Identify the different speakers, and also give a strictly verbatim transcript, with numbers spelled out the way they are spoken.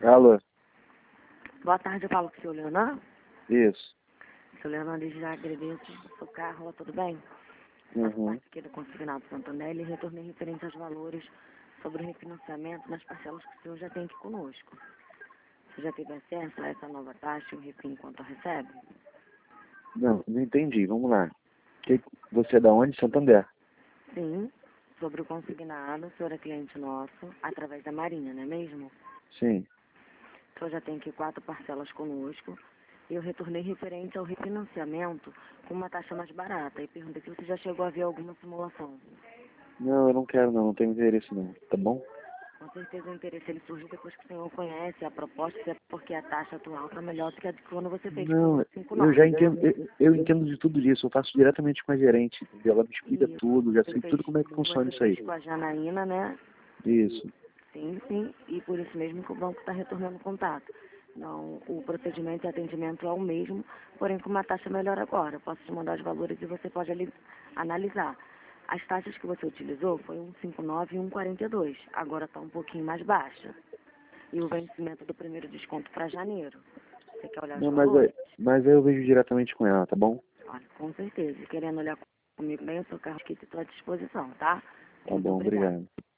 Speaker 1: Alô?
Speaker 2: Boa tarde, eu falo com o senhor Leonan.
Speaker 1: Isso.
Speaker 2: Seu Leonan, desde já agradeço o seu carro, tudo bem? Faço
Speaker 1: Uhum.
Speaker 2: parte aqui do Consignado Santander e retornei referente aos valores sobre o refinanciamento nas parcelas que o senhor já tem aqui conosco. Você já teve acesso a essa nova taxa e o refim enquanto recebe?
Speaker 1: Não, não entendi. Vamos lá. Que, você é da onde? Santander.
Speaker 2: Sim, sobre o consignado, o senhor é cliente nosso, através da Marinha, não é mesmo?
Speaker 1: Sim.
Speaker 2: O senhor já tem aqui quatro parcelas conosco. E eu retornei referente ao refinanciamento com uma taxa mais barata. E perguntei se você já chegou a ver alguma simulação.
Speaker 1: Não, eu não quero não. Não tenho interesse não. Tá bom?
Speaker 2: Com certeza o interesse ele surgiu depois que o senhor conhece a proposta, é porque a taxa atual está melhor do que a de quando você fez com
Speaker 1: Não,
Speaker 2: o cinco
Speaker 1: eu já
Speaker 2: nove.
Speaker 1: entendo. Eu, eu entendo de tudo isso. Eu faço diretamente com a gerente, entendeu? Ela me explica
Speaker 2: E
Speaker 1: tudo. Já
Speaker 2: você
Speaker 1: sei
Speaker 2: fez,
Speaker 1: tudo como é que funciona
Speaker 2: você
Speaker 1: isso aí.
Speaker 2: fez com a Janaína, né?
Speaker 1: Isso.
Speaker 2: Sim, sim. E por isso mesmo que o banco está retornando contato. Não, o procedimento e atendimento é o mesmo, porém com uma taxa melhor agora. Posso te mandar os valores e você pode ali analisar. As taxas que você utilizou foi um cinco nove e um quarenta e dois. Agora está um pouquinho mais baixa. E o vencimento do primeiro desconto para janeiro. Você quer olhar os
Speaker 1: Não, mas aí,
Speaker 2: valores?
Speaker 1: mas aí eu vejo diretamente com ela, tá bom?
Speaker 2: Olha, com certeza. E querendo olhar comigo bem, o seu carro aqui está à disposição, tá?
Speaker 1: Tá
Speaker 2: Muito
Speaker 1: bom,
Speaker 2: obrigada.
Speaker 1: obrigado.